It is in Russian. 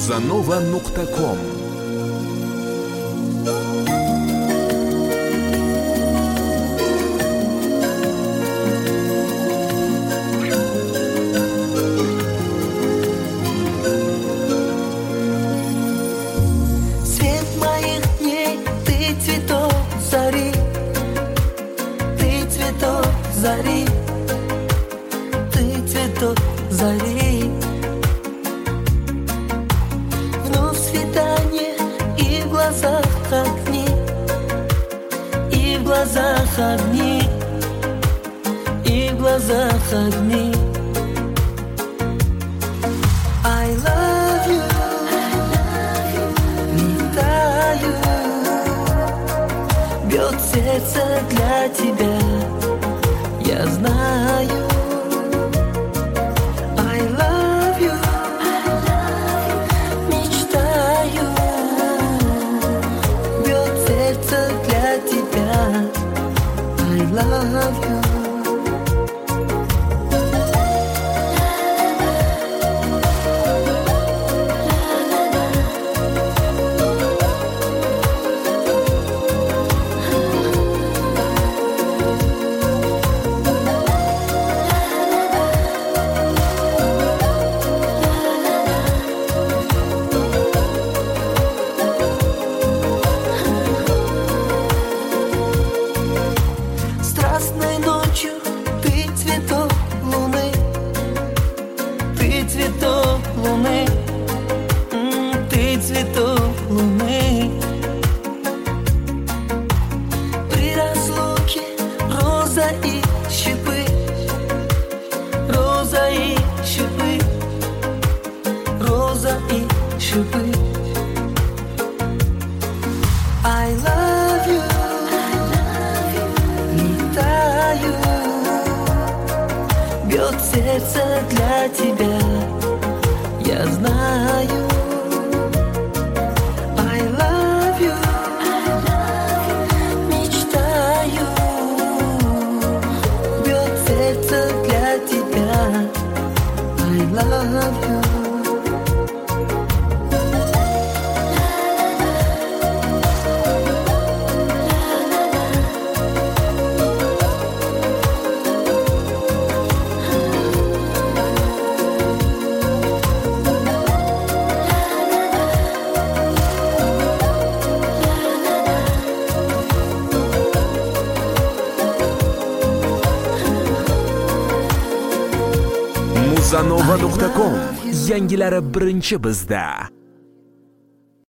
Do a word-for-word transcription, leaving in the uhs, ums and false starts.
muzanova nuqta com. Свет моих дней, ты цветок зари, ты цветок зари, ты цветок зари. Вновь свидание, и в глазах огни, и в глазах огни, и в глазах огни. I love you, летаю, бьет сердце для тебя, я знаю. I love you, мечтаю, бьет сердце для тебя. I love you. Страстной ночью ты цветок луны, ты цветок луны, м, ты цветок луны. При разлуке роза и щепы, роза и щепы, роза и щепы. I love you, летаю, бьет сердце для тебя, я знаю. I love you, мечтаю, бьет сердце для тебя. I love you. muzanova nuqta com. Yangilari birinchi bizda.